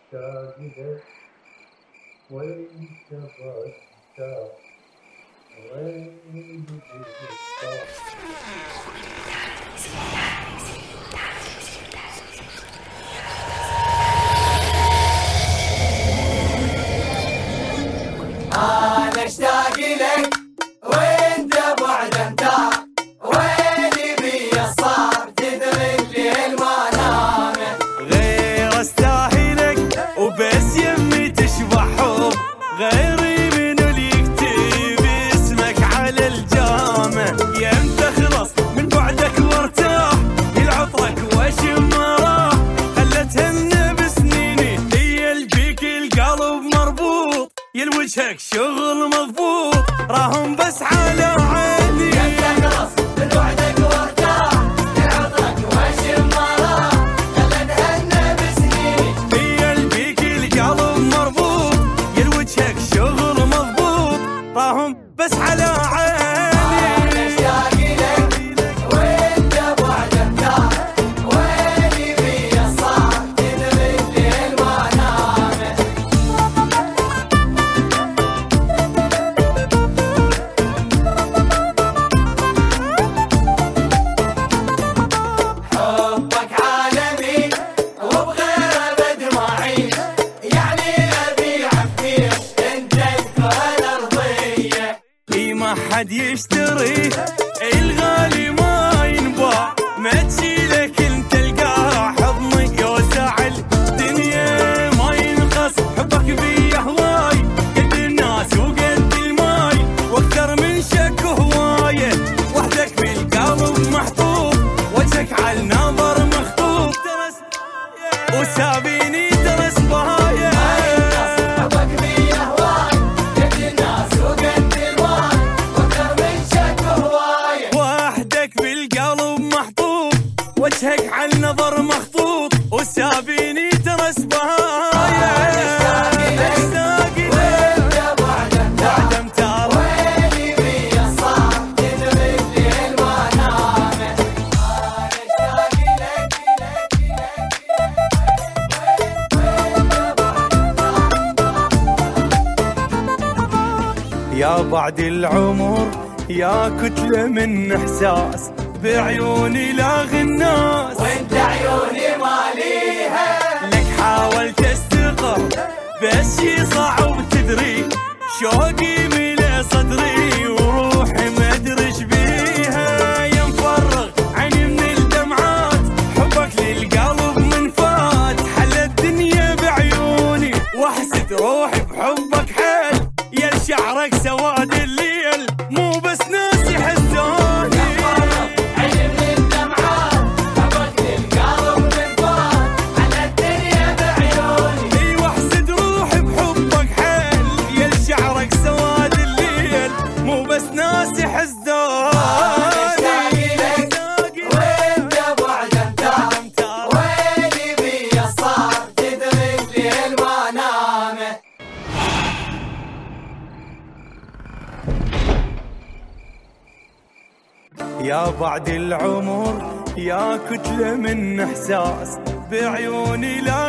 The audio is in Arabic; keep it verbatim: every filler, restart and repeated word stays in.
مشتاق لك وانت بعدت وين أنا أشتاق لك وأنت بعد أنت ويلي بي صار تدري المنام غير استاهلك وبس يمي تشبح حب غيري من اللي يكتب اسمك على الجامع يم تخلص من بعدك وارتاح يلعطرك واشم راح خلتهن بسنيني هي اللي بيك القلب مربوط يلوجهك شغل مضبوط راهم بس على عيني يم تخلص من بعدك وارتاح يلعطرك واشم راح خلتهن بسنيني هي اللي بيك القلب مربوط يلوجهك شغل مضبوط راهم بس على عيني أنا أشتاق لك وأنت بعد أنت ويلي بي صار تدري المنام حبك عالمي وبغير ابد ما اعيش يعني ابيع فيه انت الكره الارضيه اي ما حد يشتري الغالي ما ينباع ما تشيلك انت تلقاه حضنك يوسع الدنيا ما ينقص حبك بيه هواي قد الناس وقد الماي واكثر من شك هوايه وحدك بالقلب محطوط وجهك على النظر مخطوط وسابيني درس بهايه حبك بيه هواي قد الناس وقد الماي واكثر من شك هوايه وحدك بالقلب محطوط وجهك على النظر مخطوط وسابيني ترس بهايا اشتاق وانت بعد انت بعد امتار ويلي بي صار تدري المنام انا اشتاق لك يا بعد العمر يا كتلة من احساس بعيوني لاغي الناس وانت عيوني ماليها لك حاولت استقر بس شي صعب تدري شوقي ملء صدري وروحي ما ادري ايش بيها يا مفرغ عيني من الدمعات حبك للقلب من فات حل الدنيا بعيوني واحسد روحي بحبك حيل يا شعرك سواد الليل مو بس ناس يحسوني عيني من الدمعات حبك للقلب من فات على الدنيا بعيوني اي واحسد روحي بحبك حيل يا شعرك سواد الليل مو بس ناس يحسدوني اشتاق لك وانت بعد انت ويلي بي صار تدري المنام يا بعد العمر يا كتلة من احساس بعيوني لا